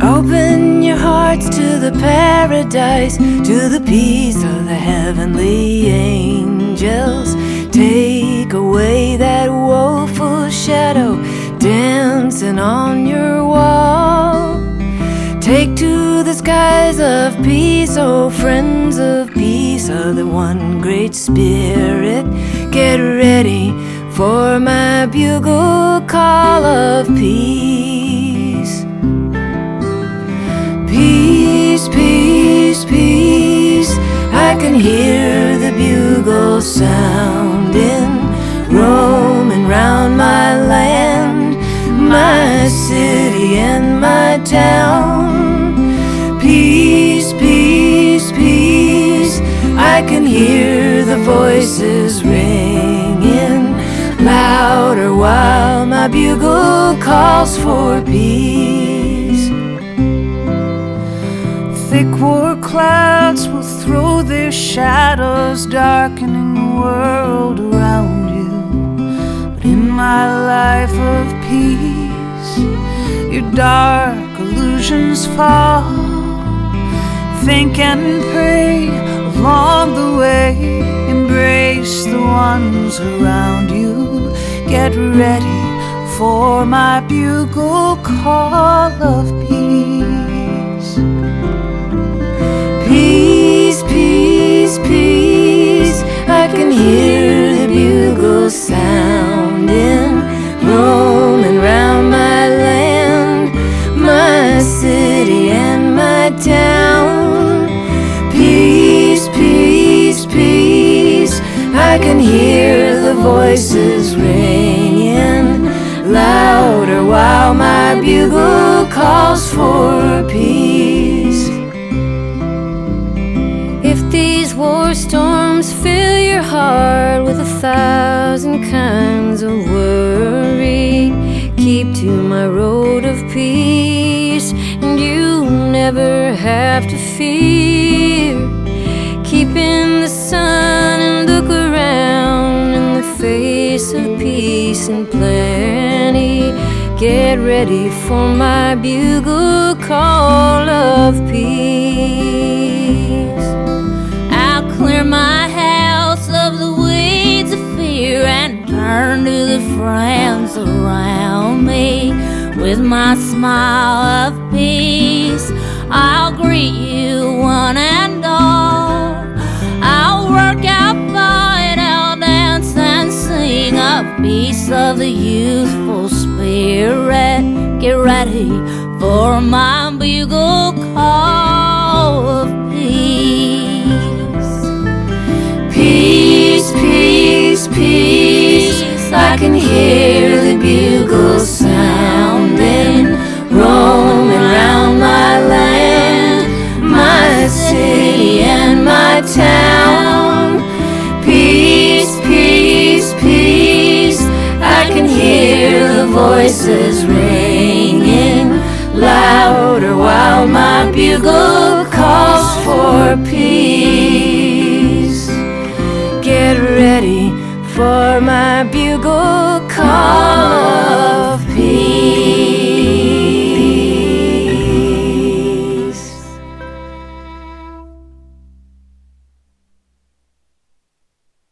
Open your hearts to the paradise, to the peace of the heavenly angels. Take away that woeful shadow dancing on your wall. Take to the skies of peace, oh friends of peace, of the one great spirit. Get ready for my bugle call of peace. Peace, peace, peace, I can hear the bugle sounding, roaming round my land, my city and my town. Peace, peace, peace, I can hear the voices ringing louder while my bugle calls for peace. Thick war clouds will throw their shadows, darkening the world around you. But in my life of peace, your dark illusions fall. Think and pray along the way, embrace the ones around you. Get ready for my bugle call of peace. Peace, peace, peace, I can hear the bugle sounding, roaming round my land, my city and my town. Peace, peace, peace, I can hear the voices ringing louder while my bugle calls for peace. If these war storms fill your heart with 1,000 kinds of worry, keep to my road of peace, and you never have to fear. Keep in the sun and look around in the face of peace and plenty. Get ready for my bugle call of peace. I'll clear my house of the weeds of fear and turn to the friends around me with my smile of peace. I'll greet you one and all. I'll work out, fight, I'll dance and sing of peace of the youthful spirit. Get ready for my bugle call of peace. Peace, peace, peace, I can hear the bugle sounding, roaming round my land, my city and my town. Peace, peace, peace, I can hear the voices ringing louder while my bugle calls for peace. Get ready for my bugle